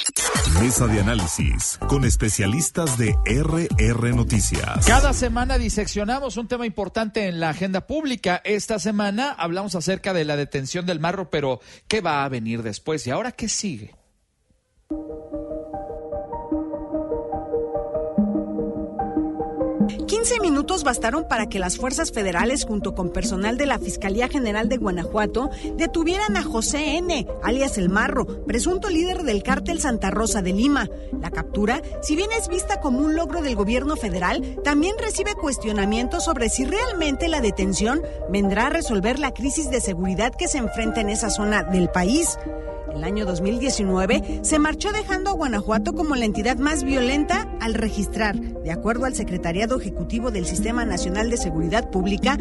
Mesa de análisis con especialistas de RR Noticias. Cada semana diseccionamos un tema importante en la agenda pública. Esta semana hablamos acerca de la detención del Marro, pero ¿qué va a venir después? ¿Y ahora qué sigue? Minutos bastaron para que las fuerzas federales, junto con personal de la Fiscalía General de Guanajuato, detuvieran a José N., alias El Marro, presunto líder del cártel Santa Rosa de Lima. La captura, si bien es vista como un logro del gobierno federal, también recibe cuestionamientos sobre si realmente la detención vendrá a resolver la crisis de seguridad que se enfrenta en esa zona del país. El año 2019 se marchó dejando a Guanajuato como la entidad más violenta al registrar, de acuerdo al Secretariado Ejecutivo del Sistema Nacional de Seguridad Pública,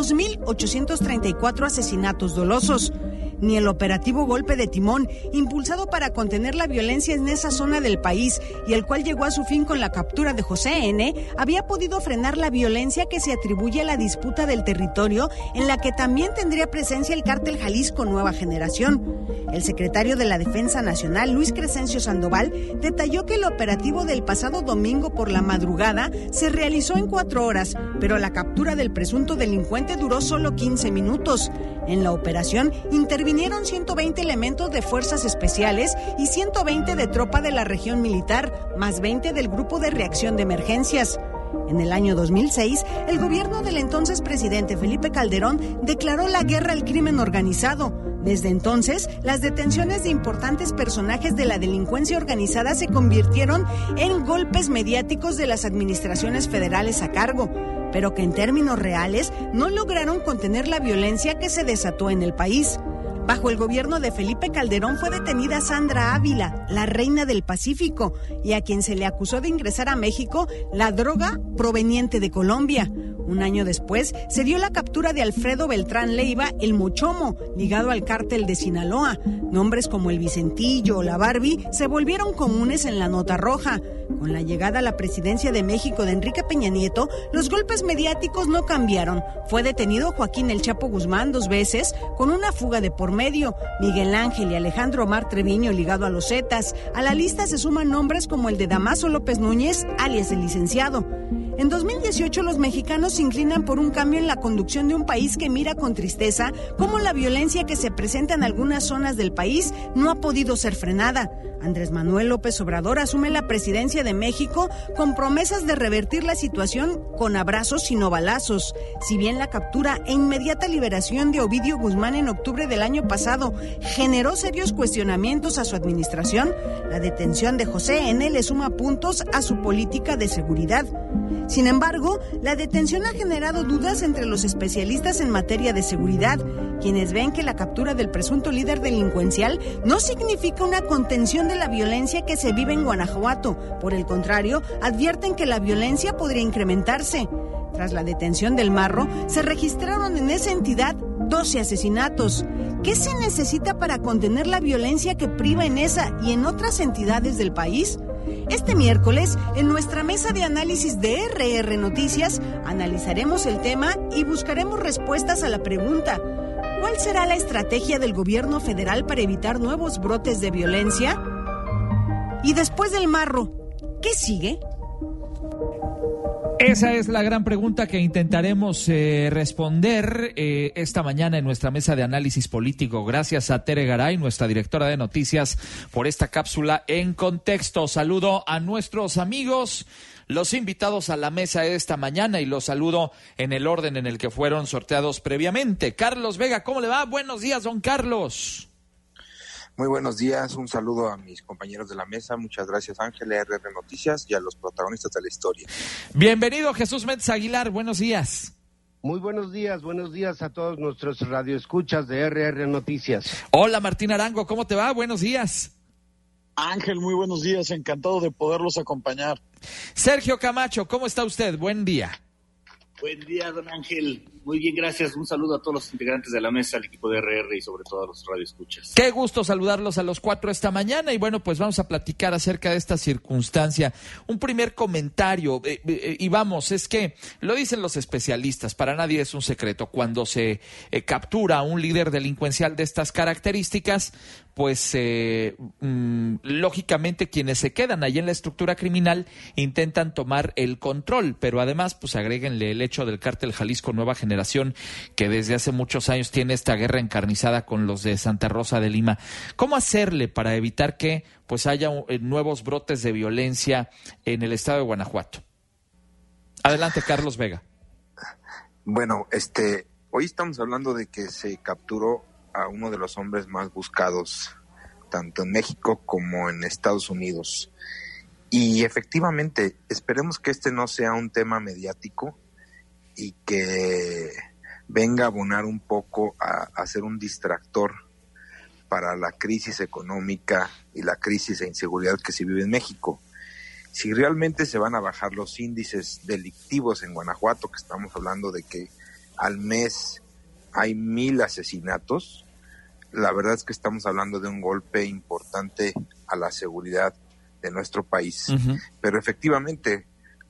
2,834 asesinatos dolosos. Ni el operativo Golpe de Timón, impulsado para contener la violencia en esa zona del país y el cual llegó a su fin con la captura de José N., había podido frenar la violencia que se atribuye a la disputa del territorio, en la que también tendría presencia el cártel Jalisco Nueva Generación. El secretario de la Defensa Nacional, Luis Crescencio Sandoval, detalló que el operativo del pasado domingo por la madrugada se realizó en 4 horas, pero la captura del presunto delincuente duró solo 15 minutos. En la operación intervinieron 120 elementos de fuerzas especiales y 120 de tropa de la región militar, más 20 del grupo de reacción de emergencias. En el año 2006, el gobierno del entonces presidente Felipe Calderón declaró la guerra al crimen organizado. Desde entonces, las detenciones de importantes personajes de la delincuencia organizada se convirtieron en golpes mediáticos de las administraciones federales a cargo, pero que en términos reales no lograron contener la violencia que se desató en el país. Bajo el gobierno de Felipe Calderón fue detenida Sandra Ávila, la reina del Pacífico, y a quien se le acusó de ingresar a México la droga proveniente de Colombia. Un año después se dio la captura de Alfredo Beltrán Leiva, el Mochomo, ligado al cártel de Sinaloa. Nombres como el Vicentillo o la Barbie se volvieron comunes en la nota roja. Con la llegada a la presidencia de México de Enrique Peña Nieto, los golpes mediáticos no cambiaron. Fue detenido Joaquín El Chapo Guzmán 2 veces, con una fuga de por medio. Miguel Ángel y Alejandro Omar Treviño ligado a los Zetas. A la lista se suman nombres como el de Damaso López Núñez, alias el licenciado. En 2018 los mexicanos se inclinan por un cambio en la conducción de un país que mira con tristeza cómo la violencia que se presenta en algunas zonas del país no ha podido ser frenada. Andrés Manuel López Obrador asume la presidencia de México con promesas de revertir la situación con abrazos y no balazos. Si bien la captura e inmediata liberación de Ovidio Guzmán en octubre del año pasado generó serios cuestionamientos a su administración, la detención de José N. le suma puntos a su política de seguridad. Sin embargo, la detención ha generado dudas entre los especialistas en materia de seguridad, quienes ven que la captura del presunto líder delincuencial no significa una contención de la violencia que se vive en Guanajuato. Por el contrario, advierten que la violencia podría incrementarse. Tras la detención del Marro, se registraron en esa entidad 12 asesinatos. ¿Qué se necesita para contener la violencia que priva en esa y en otras entidades del país? Este miércoles, en nuestra mesa de análisis de RR Noticias, analizaremos el tema y buscaremos respuestas a la pregunta: ¿cuál será la estrategia del gobierno federal para evitar nuevos brotes de violencia? Y después del Marro, ¿qué sigue? Esa es la gran pregunta que intentaremos responder esta mañana en nuestra mesa de análisis político. Gracias a Tere Garay, nuestra directora de noticias, por esta cápsula en contexto. Saludo a nuestros amigos, los invitados a la mesa esta mañana, y los saludo en el orden en el que fueron sorteados previamente. Carlos Vega, ¿cómo le va? Buenos días, don Carlos. Muy buenos días, un saludo a mis compañeros de la mesa, muchas gracias Ángel, RR Noticias y a los protagonistas de la historia. Bienvenido Jesús Méndez Aguilar, buenos días. Muy buenos días a todos nuestros radioescuchas de RR Noticias. Hola Martín Arango, ¿cómo te va? Buenos días. Ángel, muy buenos días, encantado de poderlos acompañar. Sergio Camacho, ¿cómo está usted? Buen día. Buen día, don Ángel. Muy bien, gracias. Un saludo a todos los integrantes de la mesa, al equipo de RR y sobre todo a los radioescuchas. Qué gusto saludarlos a los 4 esta mañana y bueno, pues vamos a platicar acerca de esta circunstancia. Un primer comentario, y vamos, es que lo dicen los especialistas, para nadie es un secreto, cuando se captura a un líder delincuencial de estas características, pues lógicamente quienes se quedan ahí en la estructura criminal intentan tomar el control, pero además pues agréguenle el hecho del cártel Jalisco Nueva Generación, que desde hace muchos años tiene esta guerra encarnizada con los de Santa Rosa de Lima. ¿Cómo hacerle para evitar que pues haya nuevos brotes de violencia en el estado de Guanajuato? Adelante, Carlos Vega. Bueno, hoy estamos hablando de que se capturó a uno de los hombres más buscados, tanto en México como en Estados Unidos. Y efectivamente, esperemos que no sea un tema mediático y que venga a abonar un poco a ser un distractor para la crisis económica y la crisis de inseguridad que se vive en México. Si realmente se van a bajar los índices delictivos en Guanajuato, que estamos hablando de que al mes hay 1,000 asesinatos, la verdad es que estamos hablando de un golpe importante a la seguridad de nuestro país. Uh-huh. Pero efectivamente,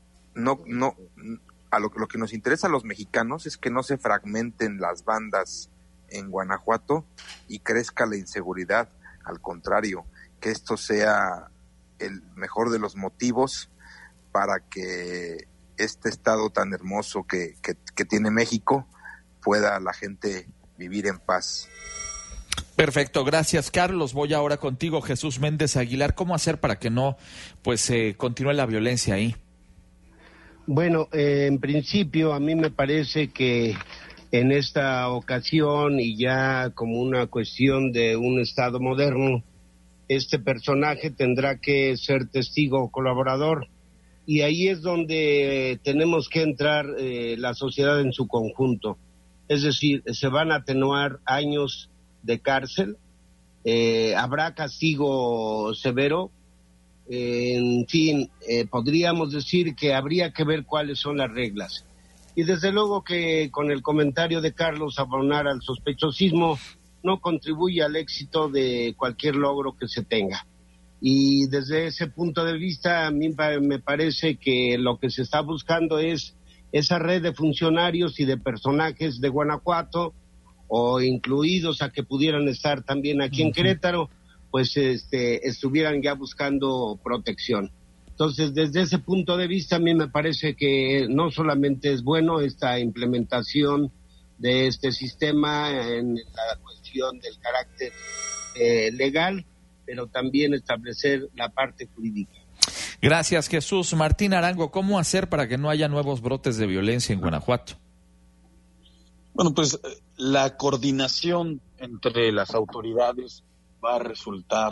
lo que nos interesa a los mexicanos es que no se fragmenten las bandas en Guanajuato y crezca la inseguridad. Al contrario, que esto sea el mejor de los motivos para que este estado tan hermoso que tiene México pueda la gente vivir en paz. Perfecto, gracias Carlos. Voy ahora contigo, Jesús Méndez Aguilar. ¿Cómo hacer para que no continúe la violencia ahí? Bueno, en principio a mí me parece que en esta ocasión y ya como una cuestión de un Estado moderno, este personaje tendrá que ser testigo o colaborador y ahí es donde tenemos que entrar la sociedad en su conjunto. Es decir, se van a atenuar años de cárcel, habrá castigo severo, en fin, podríamos decir que habría que ver cuáles son las reglas. Y desde luego que con el comentario de Carlos, abonar al sospechosismo no contribuye al éxito de cualquier logro que se tenga. Y desde ese punto de vista, a mí me parece que lo que se está buscando es esa red de funcionarios y de personajes de Guanajuato, o incluidos a que pudieran estar también aquí en Querétaro, pues estuvieran ya buscando protección. Entonces, desde ese punto de vista, a mí me parece que no solamente es bueno esta implementación de este sistema en la cuestión del carácter legal, pero también establecer la parte jurídica. Gracias, Jesús. Martín Arango, ¿cómo hacer para que no haya nuevos brotes de violencia en Guanajuato? Bueno, pues la coordinación entre las autoridades va a resultar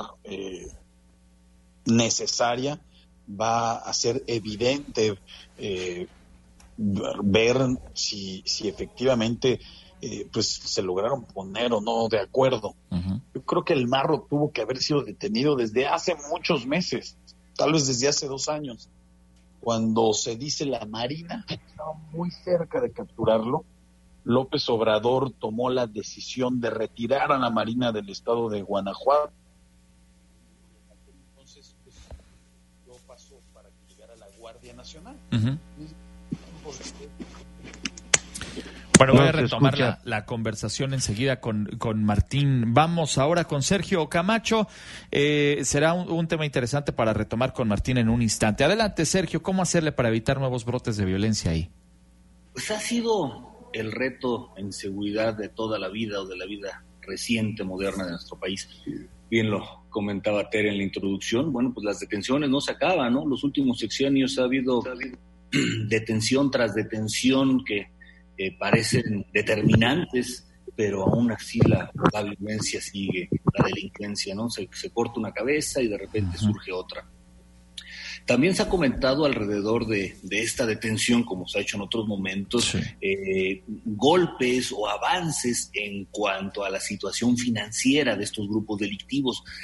necesaria, va a ser evidente ver si efectivamente pues se lograron poner o no de acuerdo. Uh-huh. Yo creo que el marro tuvo que haber sido detenido desde hace muchos meses, tal vez desde hace 2 años, cuando se dice la Marina estaba muy cerca de capturarlo. López Obrador tomó la decisión de retirar a la Marina del estado de Guanajuato. Entonces, pues, lo pasó para que llegara la Guardia Nacional. Uh-huh. Bueno, voy a retomar la conversación enseguida con Martín. Vamos ahora con Sergio Camacho. Será un tema interesante para retomar con Martín en un instante. Adelante, Sergio, ¿cómo hacerle para evitar nuevos brotes de violencia ahí? Pues ha sido el reto en seguridad de toda la vida o de la vida reciente, moderna de nuestro país. Bien lo comentaba Tere en la introducción. Bueno, pues las detenciones no se acaban, ¿no? Los últimos sexenios ha habido detención tras detención que parecen determinantes, pero aún así la violencia sigue, la delincuencia, ¿no? Se corta una cabeza y de repente surge otra. También se ha comentado alrededor de esta detención, como se ha hecho en otros momentos, sí, golpes o avances en cuanto a la situación financiera de estos grupos delictivos.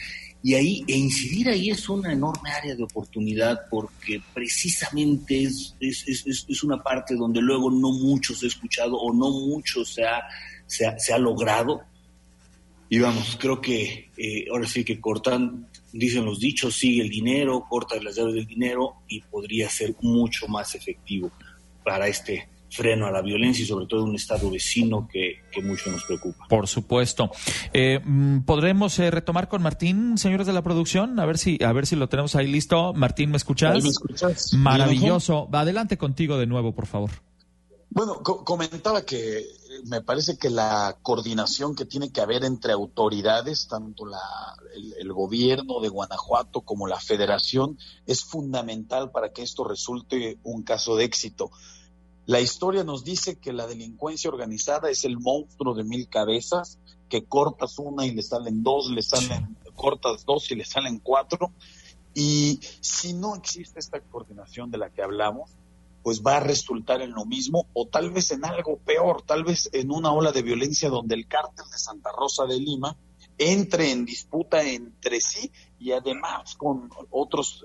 Y incidir ahí es una enorme área de oportunidad, porque precisamente es una parte donde luego no mucho se ha escuchado o no mucho se ha logrado. Y vamos, creo que ahora sí que cortan, dicen los dichos, sigue el dinero, corta las llaves del dinero, y podría ser mucho más efectivo para este freno a la violencia y sobre todo un estado vecino que mucho nos preocupa. Por supuesto. ¿Podremos retomar con Martín, señores de la producción? A ver si lo tenemos ahí listo. Martín, ¿me escuchas? ¿Ahí me escuchas? Maravilloso. Adelante contigo de nuevo, por favor. Bueno, comentaba que me parece que la coordinación que tiene que haber entre autoridades, tanto el gobierno de Guanajuato como la federación, es fundamental para que esto resulte un caso de éxito. La historia nos dice que la delincuencia organizada es el monstruo de 1000 cabezas, que cortas una y le salen dos, cortas dos y le salen 4, y si no existe esta coordinación de la que hablamos, pues va a resultar en lo mismo, o tal vez en algo peor, tal vez en una ola de violencia donde el cártel de Santa Rosa de Lima entre en disputa entre sí y además con otras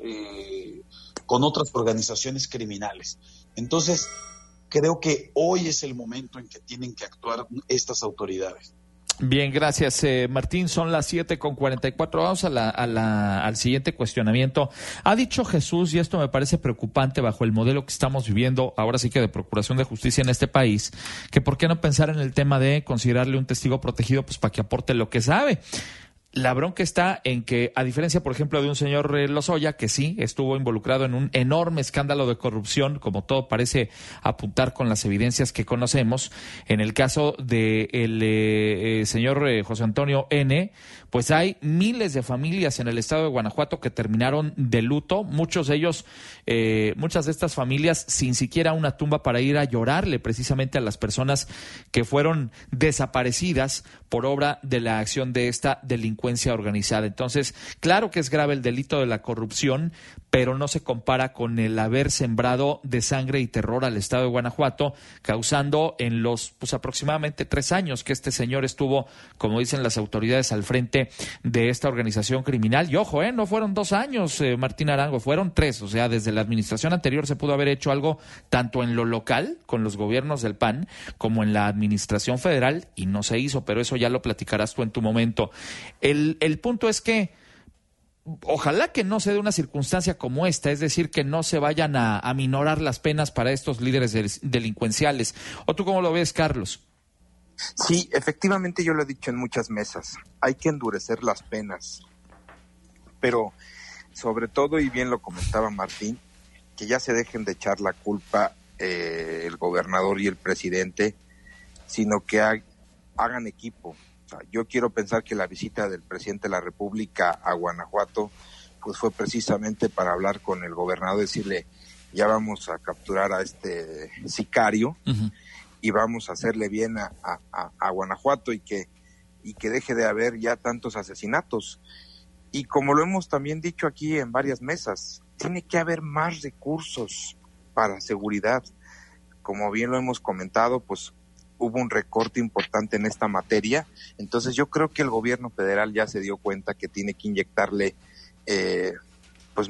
organizaciones criminales. Entonces, creo que hoy es el momento en que tienen que actuar estas autoridades. Bien, gracias, Martín. Son las 7:44. Vamos al siguiente cuestionamiento. Ha dicho Jesús, y esto me parece preocupante bajo el modelo que estamos viviendo, ahora sí que de procuración de justicia en este país, que por qué no pensar en el tema de considerarle un testigo protegido, pues para que aporte lo que sabe. La bronca está en que, a diferencia, por ejemplo, de un señor Lozoya, que sí estuvo involucrado en un enorme escándalo de corrupción, como todo parece apuntar con las evidencias que conocemos, en el caso de el señor José Antonio N., pues hay miles de familias en el estado de Guanajuato que terminaron de luto, muchos de ellos, muchas de estas familias sin siquiera una tumba para ir a llorarle precisamente a las personas que fueron desaparecidas por obra de la acción de esta delincuencia organizada. Entonces, claro que es grave el delito de la corrupción, pero no se compara con el haber sembrado de sangre y terror al estado de Guanajuato, causando en los aproximadamente 3 años que este señor estuvo, como dicen las autoridades, al frente de esta organización criminal. Y ojo, no fueron 2 años, Martín Arango, fueron 3. O sea, desde la administración anterior se pudo haber hecho algo tanto en lo local, con los gobiernos del PAN, como en la administración federal, y no se hizo, pero eso ya lo platicarás tú en tu momento. El punto es que ojalá que no se dé una circunstancia como esta, es decir, que no se vayan a aminorar las penas para estos líderes delincuenciales. ¿O tú cómo lo ves, Carlos? Sí, efectivamente, yo lo he dicho en muchas mesas, hay que endurecer las penas, pero sobre todo, y bien lo comentaba Martín, que ya se dejen de echar la culpa el gobernador y el presidente, sino que hagan equipo. O sea, yo quiero pensar que la visita del presidente de la República a Guanajuato pues fue precisamente para hablar con el gobernador, decirle, ya vamos a capturar a este sicario, uh-huh, y vamos a hacerle bien a Guanajuato y que deje de haber ya tantos asesinatos. Y como lo hemos también dicho aquí en varias mesas, tiene que haber más recursos para seguridad. Como bien lo hemos comentado, pues hubo un recorte importante en esta materia. Entonces yo creo que el gobierno federal ya se dio cuenta que tiene que inyectarle pues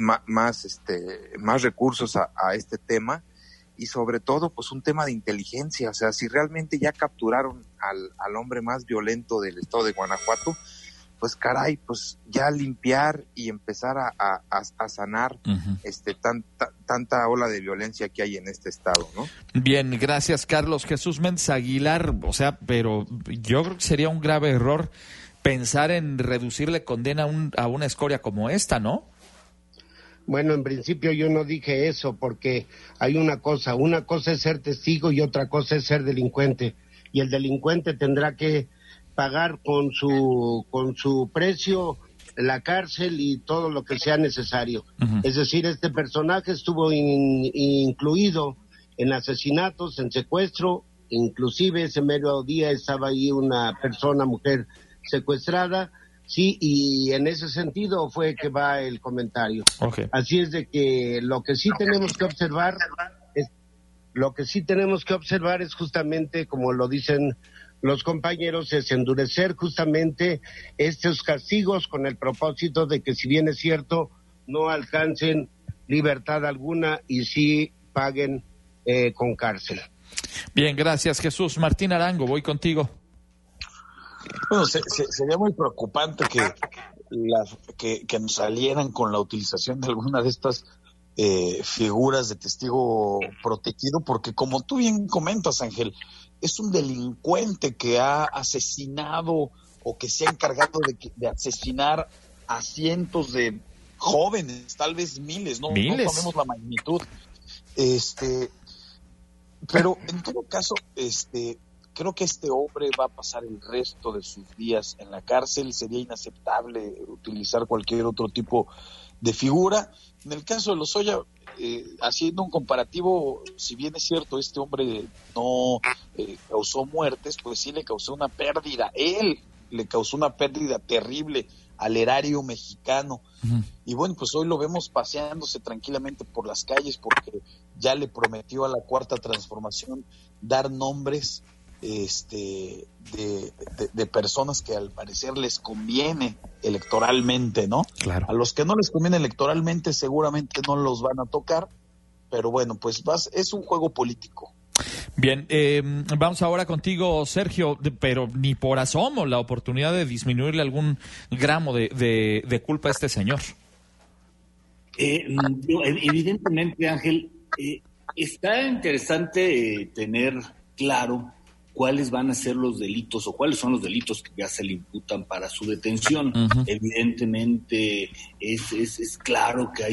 más recursos a este tema. Y sobre todo, pues un tema de inteligencia. O sea, si realmente ya capturaron al hombre más violento del estado de Guanajuato, pues caray, pues ya limpiar y empezar a sanar uh-huh, tanta ola de violencia que hay en este estado, ¿no? Bien, gracias, Carlos. Jesús Méndez Aguilar, o sea, pero yo creo que sería un grave error pensar en reducirle condena a una escoria como esta, ¿no? Bueno, en principio yo no dije eso, porque hay una cosa es ser testigo y otra cosa es ser delincuente, y el delincuente tendrá que pagar con su precio la cárcel y todo lo que sea necesario. Uh-huh. Es decir, este personaje estuvo incluido en asesinatos, en secuestro, inclusive ese mero día estaba ahí una mujer secuestrada. Sí, y en ese sentido fue que va el comentario. Okay. Así es de que lo que sí tenemos que observar es justamente, como lo dicen los compañeros es endurecer justamente estos castigos con el propósito de que, si bien es cierto, no alcancen libertad alguna y sí paguen con cárcel. Bien, gracias, Jesús. Martín Arango, voy contigo. Bueno, sería muy preocupante que nos salieran con la utilización de alguna de estas figuras de testigo protegido, porque como tú bien comentas, Ángel, es un delincuente que ha asesinado o que se ha encargado de asesinar a cientos de jóvenes, tal vez miles, no sabemos la magnitud. Pero en todo caso, creo que este hombre va a pasar el resto de sus días en la cárcel. Sería inaceptable utilizar cualquier otro tipo de figura. En el caso de Lozoya, haciendo un comparativo, si bien es cierto, este hombre no causó muertes, pues sí le causó una pérdida. Él le causó una pérdida terrible al erario mexicano. Uh-huh. Y bueno, pues hoy lo vemos paseándose tranquilamente por las calles porque ya le prometió a la Cuarta Transformación dar nombres de personas que al parecer les conviene electoralmente, ¿no? Claro. A los que no les conviene electoralmente seguramente no los van a tocar, pero bueno, pues es un juego político. Bien, vamos ahora contigo, Sergio, pero ni por asomo la oportunidad de disminuirle algún gramo de culpa a este señor. Evidentemente, Ángel, está interesante tener claro cuáles van a ser los delitos o cuáles son los delitos que ya se le imputan para su detención. Uh-huh. Evidentemente es claro que hay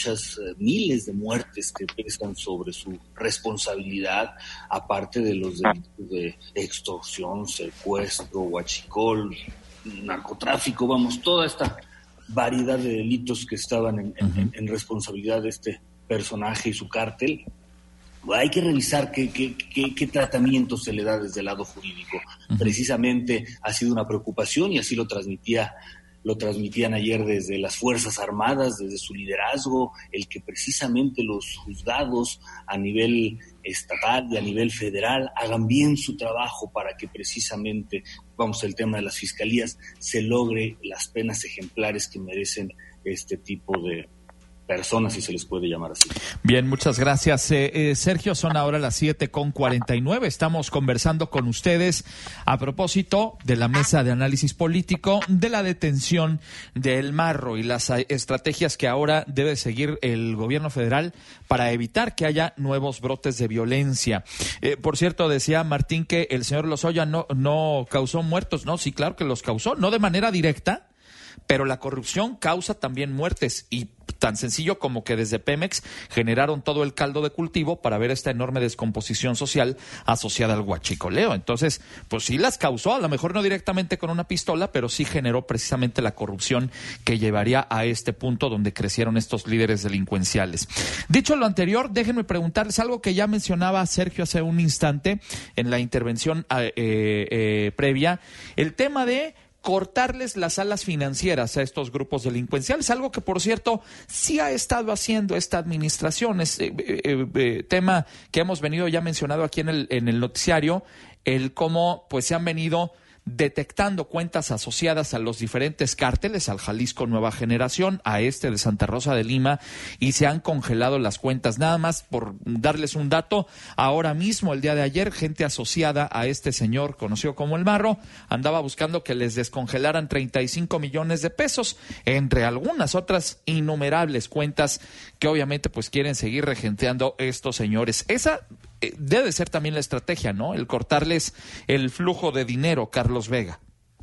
miles de muertes que pesan sobre su responsabilidad, aparte de los delitos de extorsión, secuestro, huachicol, narcotráfico, toda esta variedad de delitos que estaban en responsabilidad de este personaje y su cártel. Hay que revisar qué tratamiento se le da desde el lado jurídico. Uh-huh. Precisamente ha sido una preocupación y así lo transmitían ayer desde las Fuerzas Armadas, desde su liderazgo, el que precisamente los juzgados a nivel estatal y a nivel federal hagan bien su trabajo para que precisamente, el tema de las fiscalías, se logre las penas ejemplares que merecen este tipo de personas, si se les puede llamar así. Bien, muchas gracias. Sergio, son ahora las 7:49. Estamos conversando con ustedes a propósito de la mesa de análisis político de la detención de El Marro y las estrategias que ahora debe seguir el gobierno federal para evitar que haya nuevos brotes de violencia. Por cierto, decía Martín que el señor Lozoya no causó muertos. No, sí, claro que los causó, no de manera directa, pero la corrupción causa también muertes, y tan sencillo como que desde Pemex generaron todo el caldo de cultivo para ver esta enorme descomposición social asociada al huachicoleo. Entonces, pues sí las causó, a lo mejor no directamente con una pistola, pero sí generó precisamente la corrupción que llevaría a este punto donde crecieron estos líderes delincuenciales. Dicho lo anterior, déjenme preguntarles algo que ya mencionaba Sergio hace un instante en la intervención previa, el tema de cortarles las alas financieras a estos grupos delincuenciales, algo que, por cierto, sí ha estado haciendo esta administración. Es tema que hemos venido ya mencionado aquí en el noticiario, el cómo pues se han venido detectando cuentas asociadas a los diferentes cárteles, al Jalisco Nueva Generación, a de Santa Rosa de Lima, y se han congelado las cuentas. Nada más por darles un dato, ahora mismo, el día de ayer, gente asociada a este señor conocido como El Marro andaba buscando que les descongelaran 35 millones de pesos, entre algunas otras innumerables cuentas que obviamente pues quieren seguir regenteando estos señores. Esa debe ser también la estrategia, ¿no? El cortarles el flujo de dinero, Carlos Vega.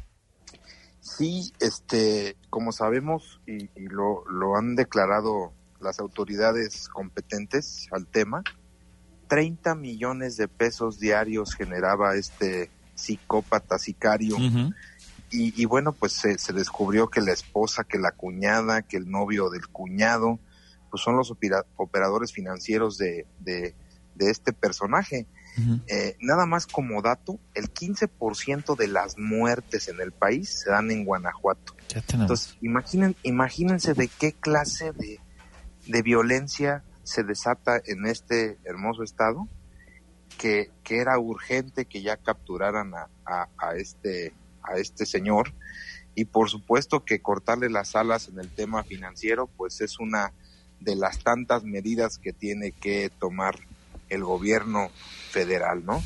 Sí, como sabemos y lo han declarado las autoridades competentes al tema, 30 millones de pesos diarios generaba este psicópata sicario. Uh-huh. Y bueno, pues se descubrió que la esposa, que la cuñada, que el novio del cuñado, pues son los operadores financieros de este personaje. Uh-huh. Nada más como dato, el 15% de las muertes en el país se dan en Guanajuato. Entonces, imagínense de qué clase de violencia se desata en este hermoso estado, que era urgente que ya capturaran a este señor, y por supuesto que cortarle las alas en el tema financiero pues es una de las tantas medidas que tiene que tomar el gobierno federal, ¿no?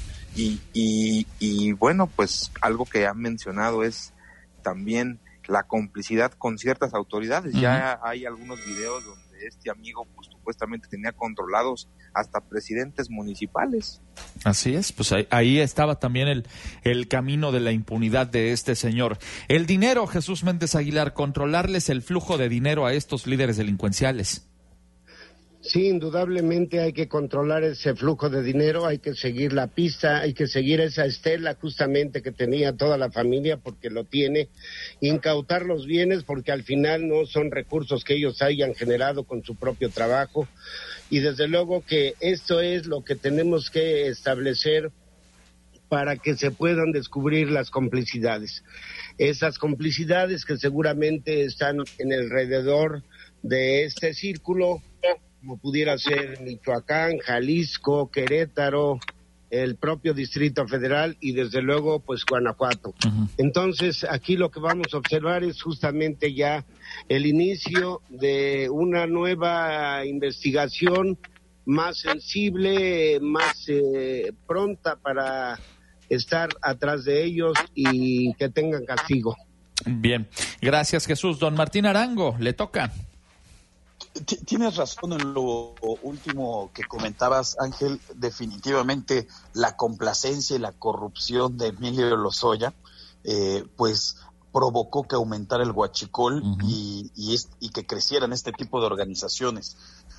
Y bueno, pues algo que han mencionado es también la complicidad con ciertas autoridades. Uh-huh. Ya hay algunos videos donde este amigo pues supuestamente tenía controlados hasta presidentes municipales. Así es, pues ahí estaba también el camino de la impunidad de este señor. El dinero, Jesús Méndez Aguilar, controlarles el flujo de dinero a estos líderes delincuenciales. Sí, indudablemente hay que controlar ese flujo de dinero, hay que seguir la pista, hay que seguir esa estela justamente que tenía toda la familia, porque lo tiene, incautar los bienes, porque al final no son recursos que ellos hayan generado con su propio trabajo, y desde luego que esto es lo que tenemos que establecer para que se puedan descubrir las complicidades. Esas complicidades que seguramente están en alrededor de este círculo, como pudiera ser Michoacán, Jalisco, Querétaro, el propio Distrito Federal y desde luego pues Guanajuato. Uh-huh. Entonces aquí lo que vamos a observar es justamente ya el inicio de una nueva investigación más sensible, más pronta para estar atrás de ellos y que tengan castigo. Bien, gracias Jesús. Don Martín Arango, le toca. Tienes razón en lo último que comentabas, Ángel. Definitivamente la complacencia y la corrupción de Emilio Lozoya pues provocó que aumentara el huachicol. Uh-huh. y que crecieran este tipo de organizaciones.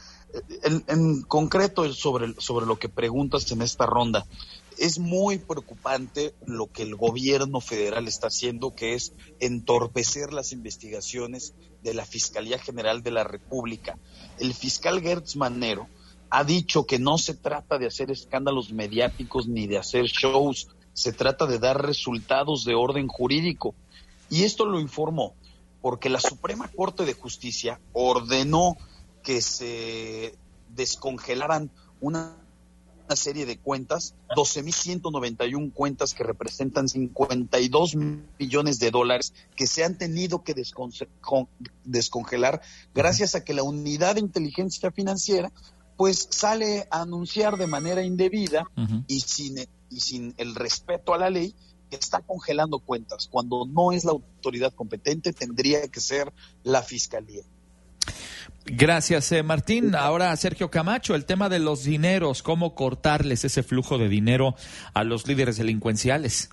En concreto sobre lo que preguntas en esta ronda, es muy preocupante lo que el gobierno federal está haciendo, que es entorpecer las investigaciones de la Fiscalía General de la República. El fiscal Gertz Manero ha dicho que no se trata de hacer escándalos mediáticos ni de hacer shows, se trata de dar resultados de orden jurídico. Y esto lo informó porque la Suprema Corte de Justicia ordenó que se descongelaran una serie de cuentas, 12,191 cuentas que representan 52 millones de dólares que se han tenido que descongelar gracias a que la Unidad de Inteligencia Financiera pues sale a anunciar de manera indebida. Uh-huh. y sin el respeto a la ley, que está congelando cuentas, cuando no es la autoridad competente, tendría que ser la Fiscalía. Gracias, Martín. Ahora, Sergio Camacho, el tema de los dineros, ¿cómo cortarles ese flujo de dinero a los líderes delincuenciales?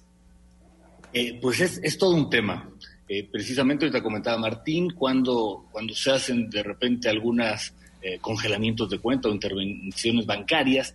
Pues es todo un tema. Precisamente ahorita comentaba Martín, cuando se hacen de repente algunos congelamientos de cuenta o intervenciones bancarias,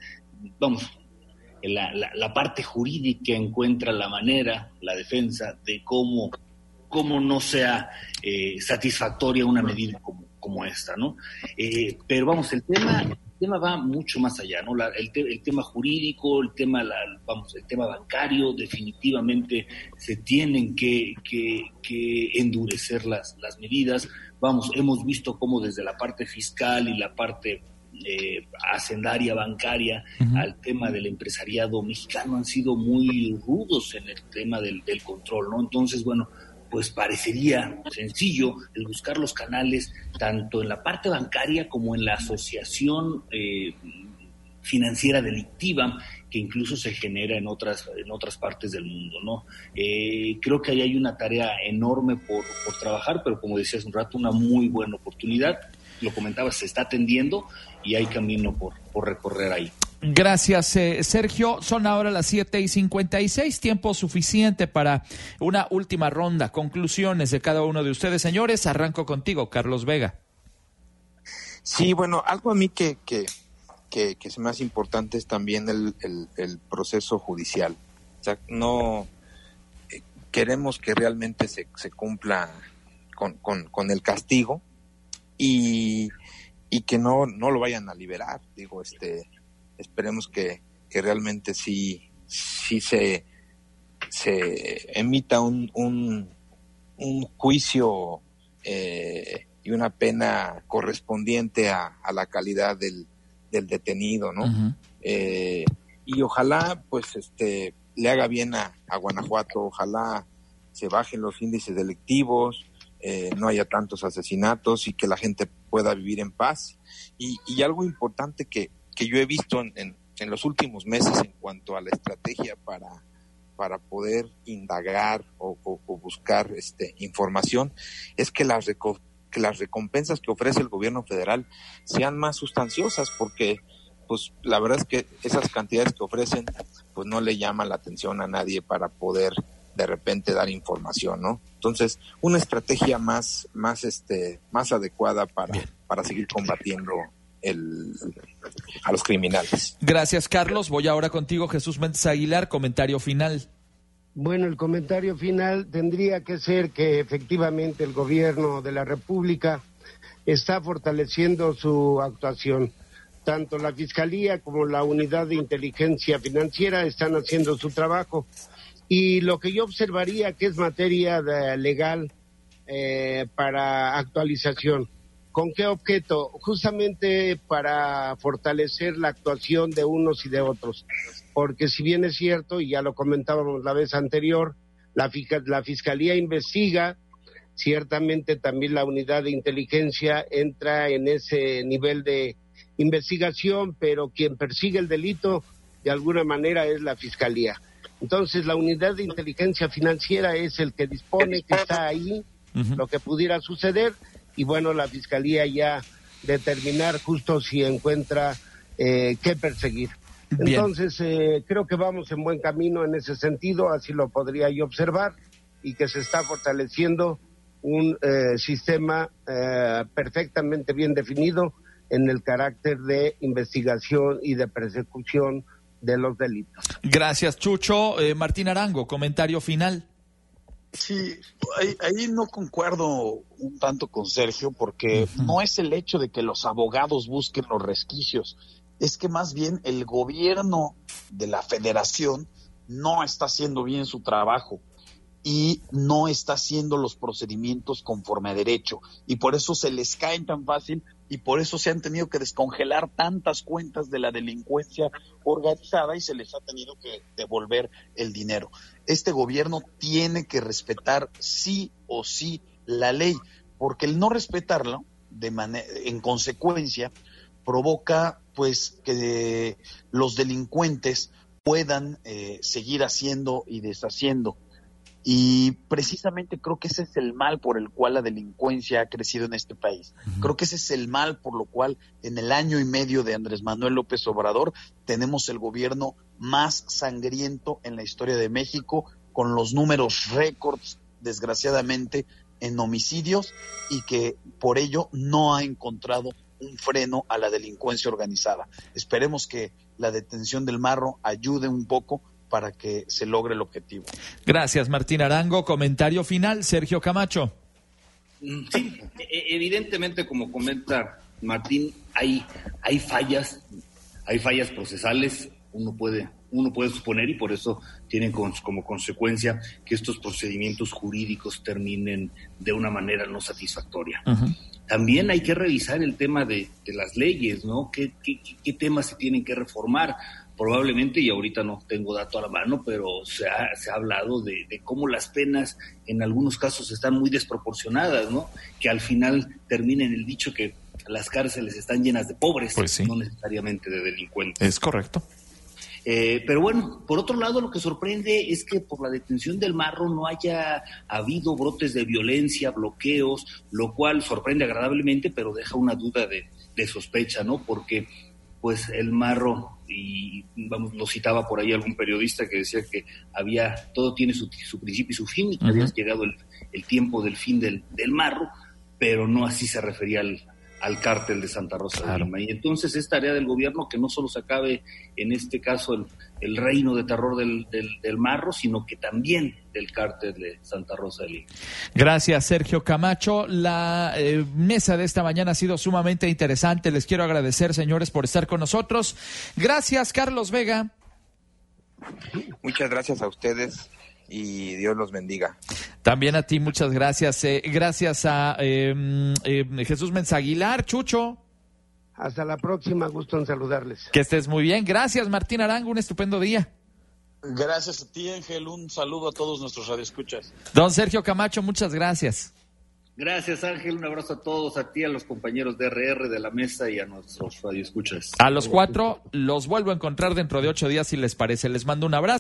la parte jurídica encuentra la manera, la defensa, de cómo no sea satisfactoria una medida como esta, ¿no? Pero el tema va mucho más allá, ¿no? El tema jurídico, el tema bancario, definitivamente se tienen que endurecer las medidas. Hemos visto cómo desde la parte fiscal y la parte hacendaria, bancaria, uh-huh, al tema del empresariado mexicano han sido muy rudos en el tema del control, ¿no? Entonces, pues parecería sencillo el buscar los canales tanto en la parte bancaria como en la asociación financiera delictiva que incluso se genera en otras partes del mundo, ¿no? Creo que ahí hay una tarea enorme por trabajar, pero como decía hace un rato, una muy buena oportunidad. Lo comentaba, se está atendiendo y hay camino por recorrer ahí. Gracias, Sergio. Son ahora las 7:56, tiempo suficiente para una última ronda. Conclusiones de cada uno de ustedes, señores. Arranco contigo, Carlos Vega. Sí, algo a mí que se me hace importante es también el proceso judicial. O sea, no queremos que realmente se cumpla con el castigo y que no lo vayan a liberar. Esperemos que realmente sí se emita un juicio y una pena correspondiente a la calidad del detenido, ¿no? Uh-huh. y ojalá pues le haga bien a Guanajuato, ojalá se bajen los índices delictivos, no haya tantos asesinatos y que la gente pueda vivir en paz. Y algo importante que yo he visto en los últimos meses en cuanto a la estrategia para poder indagar o buscar información es que las recompensas que ofrece el gobierno federal sean más sustanciosas, porque pues la verdad es que esas cantidades que ofrecen pues no le llaman la atención a nadie para poder de repente dar información, ¿no? Entonces, una estrategia más adecuada para seguir combatiendo a los criminales. Gracias, Carlos. Voy ahora contigo, Jesús Méndez Aguilar, comentario final. Bueno, el comentario final tendría que ser que efectivamente el gobierno de la República está fortaleciendo su actuación. Tanto la Fiscalía como la Unidad de Inteligencia Financiera están haciendo su trabajo. Y lo que yo observaría que es materia legal para actualización. ¿Con qué objeto? Justamente para fortalecer la actuación de unos y de otros. Porque si bien es cierto, y ya lo comentábamos la vez anterior, la Fiscalía investiga, ciertamente también la Unidad de Inteligencia entra en ese nivel de investigación, pero quien persigue el delito de alguna manera es la Fiscalía. Entonces la Unidad de Inteligencia Financiera es el que dispone, que está ahí, lo que pudiera suceder, y bueno, la Fiscalía ya determinar justo si encuentra qué perseguir. Bien. Entonces creo que vamos en buen camino en ese sentido, así lo podría yo observar, y que se está fortaleciendo un sistema perfectamente bien definido en el carácter de investigación y de persecución de los delitos. Gracias, Chucho. Martín Arango, comentario final. Sí, ahí no concuerdo un tanto con Sergio, porque no es el hecho de que los abogados busquen los resquicios, es que más bien el gobierno de la federación no está haciendo bien su trabajo y no está haciendo los procedimientos conforme a derecho, y por eso se les caen tan fácil y por eso se han tenido que descongelar tantas cuentas de la delincuencia organizada y se les ha tenido que devolver el dinero. Este gobierno tiene que respetar sí o sí la ley, porque el no respetarlo en consecuencia provoca pues que los delincuentes puedan seguir haciendo y deshaciendo. Y precisamente creo que ese es el mal por el cual la delincuencia ha crecido en este país. Creo que ese es el mal por lo cual en el año y medio de Andrés Manuel López Obrador tenemos el gobierno más sangriento en la historia de México, con los números récords, desgraciadamente, en homicidios, y que por ello no ha encontrado un freno a la delincuencia organizada. Esperemos que la detención del Marro ayude un poco para que se logre el objetivo. Gracias, Martín Arango. Comentario final, Sergio Camacho. Sí, evidentemente, como comenta Martín, hay fallas procesales, uno puede suponer, y por eso tienen como consecuencia que estos procedimientos jurídicos terminen de una manera no satisfactoria. También hay que revisar el tema de las leyes, ¿no? ¿Qué temas se tienen que reformar? Probablemente, y ahorita no tengo dato a la mano, pero se ha hablado de cómo las penas en algunos casos están muy desproporcionadas, ¿no? Que al final termina en el dicho que las cárceles están llenas de pobres, pues sí, no necesariamente de delincuentes. Es correcto. Pero bueno, por otro lado, lo que sorprende es que por la detención del Marro no haya habido brotes de violencia, bloqueos, lo cual sorprende agradablemente, pero deja una duda de sospecha, ¿no? Porque pues el Marro, y vamos, lo citaba por ahí algún periodista que decía que todo tiene su principio y su fin, y que había llegado el tiempo del fin del Marro, pero no así se refería al cártel de Santa Rosa de Lima. Y entonces es tarea del gobierno que no solo se acabe, en este caso, el reino de terror del Marro, sino que también del cártel de Santa Rosa de Lima. Gracias, Sergio Camacho. La mesa de esta mañana ha sido sumamente interesante. Les quiero agradecer, señores, por estar con nosotros. Gracias, Carlos Vega. Muchas gracias a ustedes y Dios los bendiga. También a ti, muchas gracias. Gracias a Jesús Méndez Aguilar. Chucho. Hasta la próxima, gusto en saludarles. Que estés muy bien. Gracias, Martín Arango, un estupendo día. Gracias a ti, Ángel. Un saludo a todos nuestros radioescuchas. Don Sergio Camacho, muchas gracias. Gracias, Ángel. Un abrazo a todos, a ti, a los compañeros de RR de la mesa y a nuestros radioescuchas. A los 4 los vuelvo a encontrar dentro de 8 días, si les parece. Les mando un abrazo.